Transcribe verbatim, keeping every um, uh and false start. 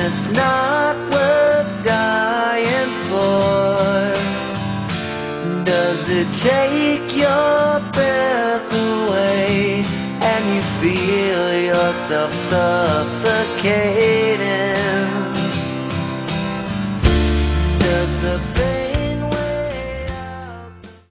it's not worth dying for? Does it take your breath away and you feel yourself suffocate?